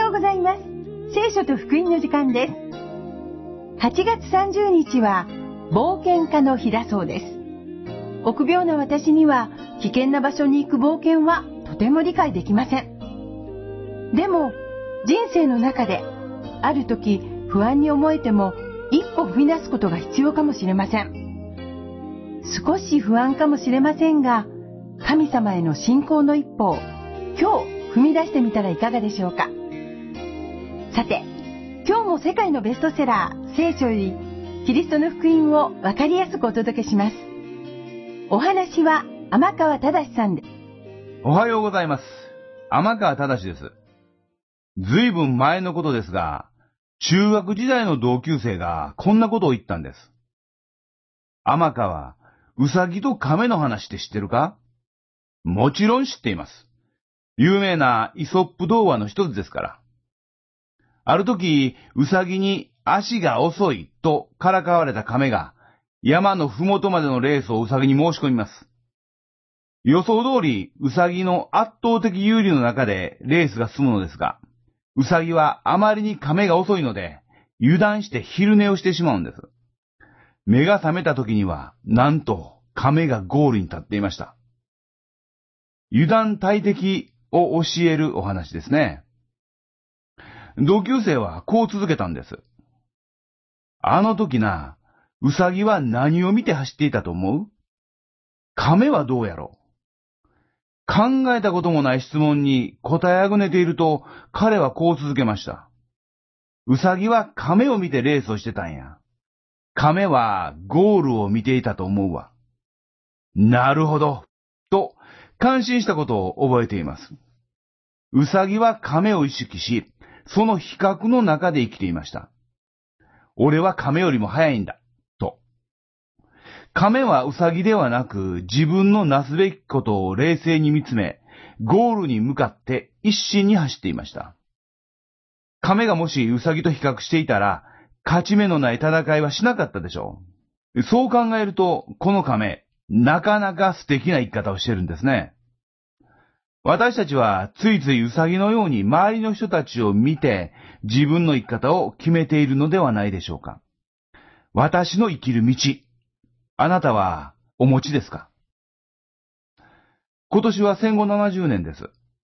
ようございます。聖書と福音の時間です。8月30日は冒険家の日だそうです。臆病な私には危険な場所に行く冒険はとても理解できません。でも人生の中である時不安に思えても一歩踏み出すことが必要かもしれません。少し不安かもしれませんが、神様への信仰の一歩を今日踏み出してみたらいかがでしょうか。さて、今日も世界のベストセラー聖書よりキリストの福音をわかりやすくお届けします。お話は天川忠さんで。 おはようございます。天川忠です。ずいぶん前のことですが、中学時代の同級生がこんなことを言ったんです。天川、ウサギと亀の話って知ってるか？もちろん知っています。有名なイソップ童話の一つですから。ある時、ウサギに足が遅いとからかわれた亀が、山のふもとまでのレースをウサギに申し込みます。予想通り、ウサギの圧倒的有利の中でレースが進むのですが、ウサギはあまりに亀が遅いので、油断して昼寝をしてしまうんです。目が覚めた時には、なんと亀がゴールに立っていました。油断大敵を教えるお話ですね。同級生はこう続けたんです。あの時な、ウサギは何を見て走っていたと思う？亀はどうやろう？考えたこともない質問に答えあぐねていると、彼はこう続けました。ウサギは亀を見てレースをしてたんや。亀はゴールを見ていたと思うわ。なるほど。と、感心したことを覚えています。ウサギは亀を意識し、その比較の中で生きていました。俺は亀よりも速いんだ。と。亀はウサギではなく、自分のなすべきことを冷静に見つめ、ゴールに向かって一心に走っていました。亀がもしウサギと比較していたら、勝ち目のない戦いはしなかったでしょう。そう考えると、この亀、なかなか素敵な生き方をしているんですね。私たちはついついウサギのように周りの人たちを見て自分の生き方を決めているのではないでしょうか。私の生きる道、あなたはお持ちですか？今年は戦後70年です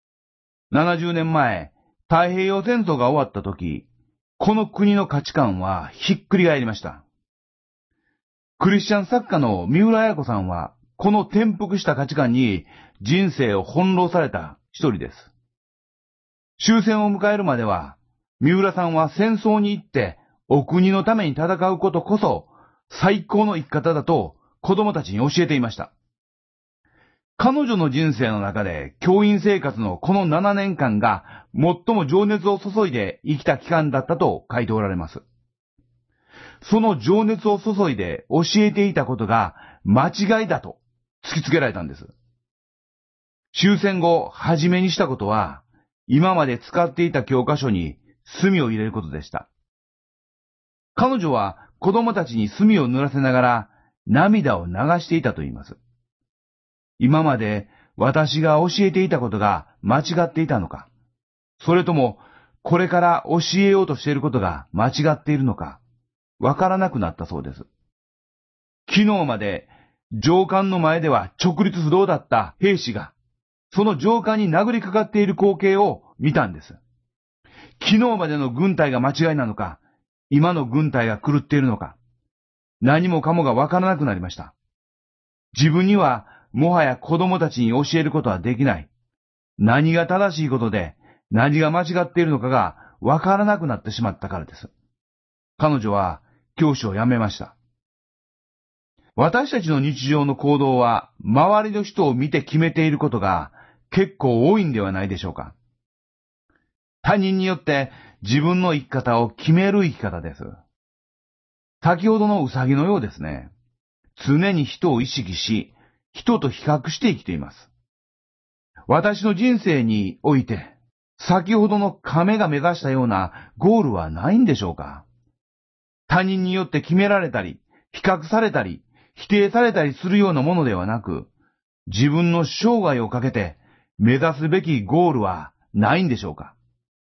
。70年前、太平洋戦争が終わった時、この国の価値観はひっくり返りました。クリスチャン作家の三浦綾子さんは、この転覆した価値観に人生を翻弄された一人です。終戦を迎えるまでは、三浦さんは戦争に行ってお国のために戦うことこそ最高の生き方だと子供たちに教えていました。彼女の人生の中で教員生活のこの7年間が最も情熱を注いで生きた期間だったと書いておられます。その情熱を注いで教えていたことが間違いだと突きつけられたんです。終戦後、初めにしたことは、今まで使っていた教科書に墨を入れることでした。彼女は子供たちに墨を塗らせながら涙を流していたと言います。今まで私が教えていたことが間違っていたのか、それともこれから教えようとしていることが間違っているのか、わからなくなったそうです。昨日まで上官の前では直立不動だった兵士が、その上官に殴りかかっている光景を見たんです。昨日までの軍隊が間違いなのか、今の軍隊が狂っているのか、何もかもがわからなくなりました。自分にはもはや子供たちに教えることはできない。何が正しいことで、何が間違っているのかがわからなくなってしまったからです。彼女は教師を辞めました。私たちの日常の行動は、周りの人を見て決めていることが結構多いんではないでしょうか。他人によって自分の生き方を決める生き方です。先ほどのウサギのようですね。常に人を意識し、人と比較して生きています。私の人生において、先ほどの亀が目指したようなゴールはないんでしょうか。他人によって決められたり、比較されたり、否定されたりするようなものではなく、自分の生涯をかけて目指すべきゴールはないんでしょうか。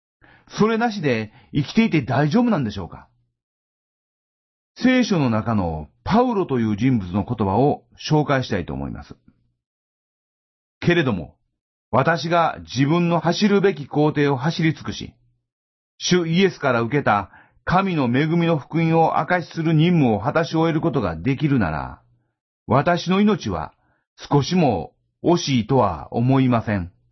それなしで生きていて大丈夫なんでしょうか？聖書の中のパウロという人物の言葉を紹介したいと思います。けれども、私が自分の走るべき工程を走り尽くし、主イエスから受けた神の恵みの福音を証しする任務を果たし終えることができるなら、私の命は少しも惜しいとは思いません。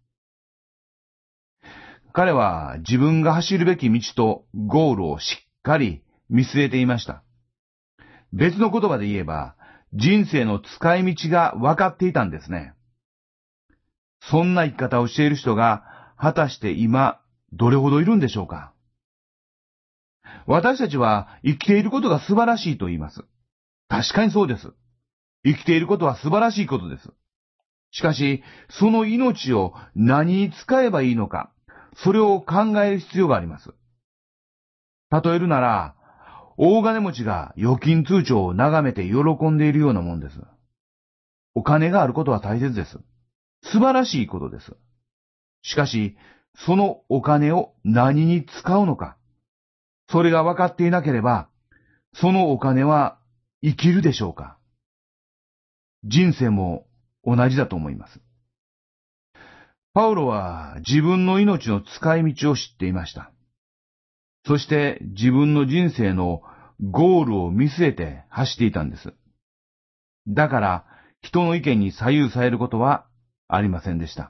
彼は自分が走るべき道とゴールをしっかり見据えていました。別の言葉で言えば、人生の使い道が分かっていたんですね。そんな生き方をしている人が果たして今どれほどいるんでしょうか？私たちは生きていることが素晴らしいと言います。確かにそうです。生きていることは素晴らしいことです。しかし、その命を何に使えばいいのか、それを考える必要があります。例えるなら、大金持ちが預金通帳を眺めて喜んでいるようなもんです。お金があることは大切です。素晴らしいことです。しかし、そのお金を何に使うのか、それが分かっていなければ、そのお金は生きるでしょうか？人生も同じだと思います。パウロは自分の命の使い道を知っていました。そして自分の人生のゴールを見据えて走っていたんです。だから人の意見に左右されることはありませんでした。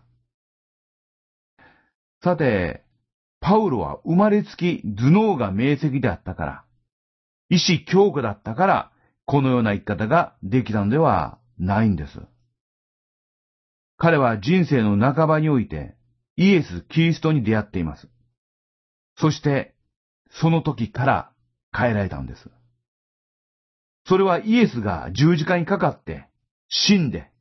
さて、パウロは生まれつき頭脳が明晰であったから、意志強固だったから、このような生き方ができたのではないんです。彼は人生の半ばにおいてイエス・キリストに出会っています。そして、その時から変えられたんです。それはイエスが十字架にかかって死んで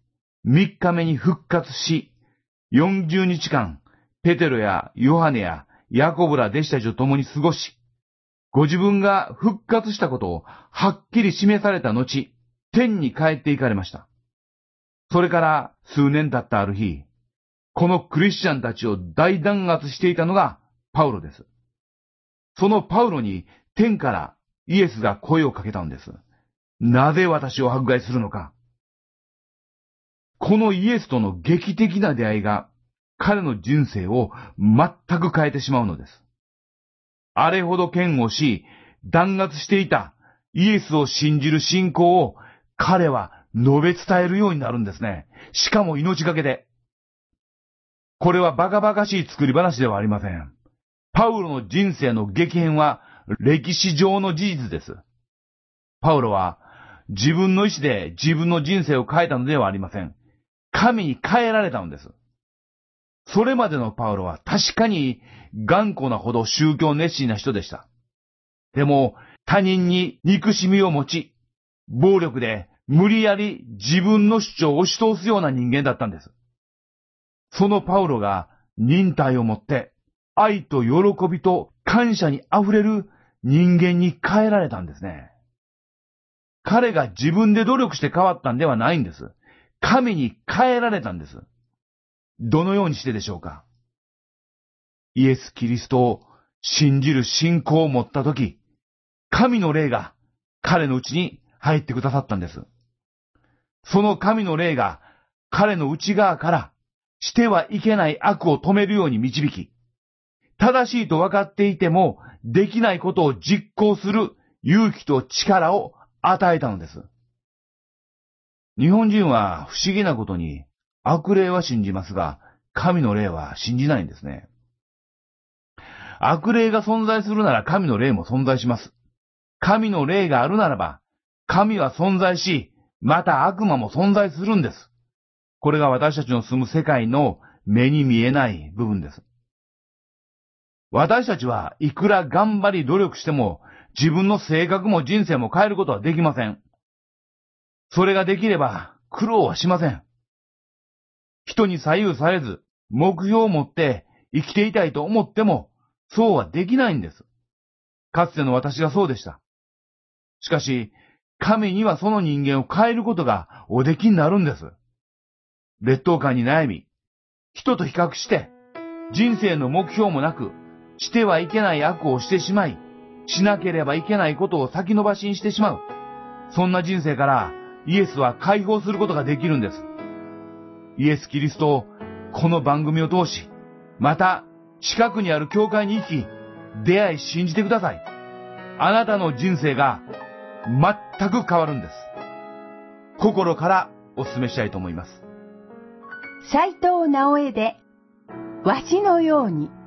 3日目に復活し、40日間ペテロやヨハネやヤコブら弟子たちと共に過ごし、ご自分が復活したことをはっきり示された後、天に帰って行かれました。それから数年経ったある日、このクリスチャンたちを大弾圧していたのがパウロです。そのパウロに天からイエスが声をかけたんです。なぜ私を迫害するのか。このイエスとの劇的な出会いが彼の人生を全く変えてしまうのです。あれほど嫌悪し、弾圧していたイエスを信じる信仰を彼は述べ伝えるようになるんですね。しかも命がけで。これはバカバカしい作り話ではありません。パウロの人生の激変は歴史上の事実です。パウロは自分の意志で自分の人生を変えたのではありません。神に変えられたのです。それまでのパウロは確かに頑固なほど宗教熱心な人でした。でも他人に憎しみを持ち、暴力で無理やり自分の主張を押し通すような人間だったんです。そのパウロが忍耐を持って愛と喜びと感謝に溢れる人間に変えられたんですね。彼が自分で努力して変わったんではないんです。神に変えられたんです。どのようにしてでしょうか？イエス・キリストを信じる信仰を持ったとき、神の霊が彼のうちに入ってくださったんです。その神の霊が彼の内側からしてはいけない悪を止めるように導き、正しいと分かっていてもできないことを実行する勇気と力を与えたのです。日本人は不思議なことに悪霊は信じますが、神の霊は信じないんですね。悪霊が存在するなら神の霊も存在します。神の霊があるならば、神は存在し、また悪魔も存在するんです。これが私たちの住む世界の目に見えない部分です。私たちはいくら頑張り努力しても、自分の性格も人生も変えることはできません。それができれば苦労はしません。人に左右されず、目標を持って生きていたいと思っても、そうはできないんです。かつての私がそうでした。しかし、神にはその人間を変えることがおできになるんです。劣等感に悩み、人と比較して、人生の目標もなく、 してはいけない悪をしてしまい、しなければいけないことを先延ばしにしてしまう。そんな人生からイエスは解放することができるんです。イエス・キリストをこの番組を通し、また近くにある教会に行き、出会い信じてください。あなたの人生が全く変わるんです。心からお勧めしたいと思います。 斉藤直江で、わしのように。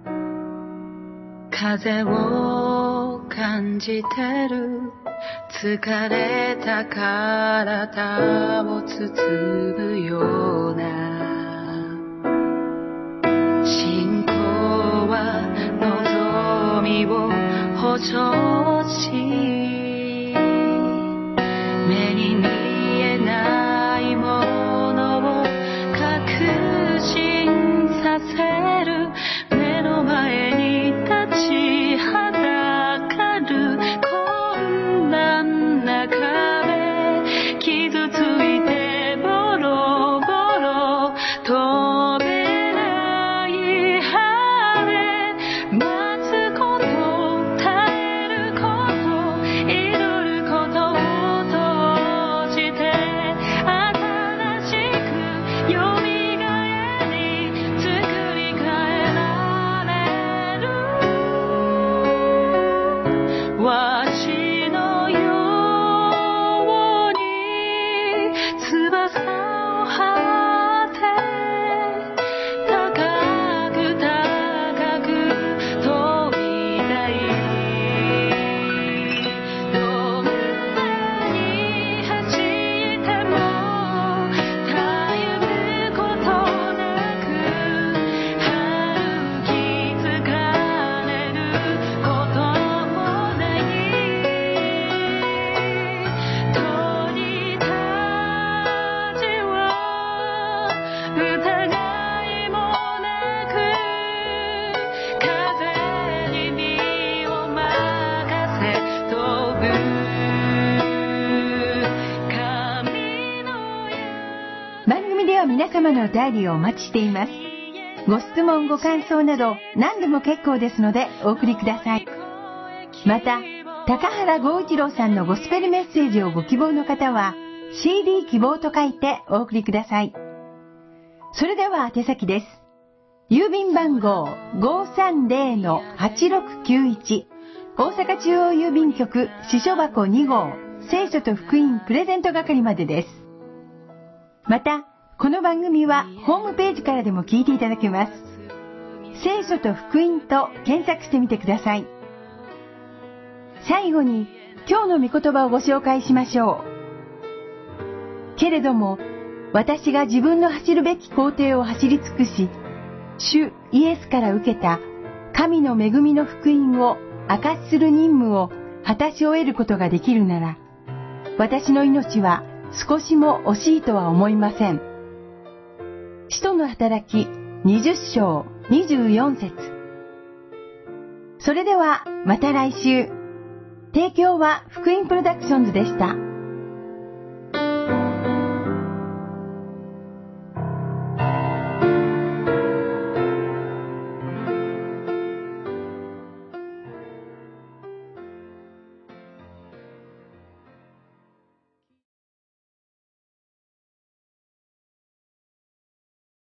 風を感じてる、疲れた体を包むような、信仰は望みを補助し、目に見えないものを確信させる、目の前に立ちはだかる困難な壁、傷ついてボロボロ飛べない羽根、待つこと、耐えること、祈ることを通して、新しくよみがえり作り変えられる。わしのように翼を張って高く高く飛びたい。どんなに走ってもたゆむことなく歩き疲れることもない。鳥たちは疑いもなく風に身を任せ飛ぶ。神の番組では皆様のお便りをお待ちしています。ご質問ご感想など何でも結構ですのでお送りください。また、高原剛一郎さんのゴスペルメッセージをご希望の方は CD 希望と書いてお送りください。それでは宛先です。郵便番号 530-8691 大阪中央郵便局支所箱2号聖書と福音プレゼント係までです。また、この番組はホームページからでも聞いていただけます。聖書と福音と検索してみてください。最後に今日の御言葉をご紹介しましょう。けれども私が自分の走るべき行程を走り尽くし、主イエスから受けた神の恵みの福音を証しする任務を果たし終えることができるなら、私の命は少しも惜しいとは思いません。使徒の働き20章24節。それではまた来週。提供は福音プロダクションズでした。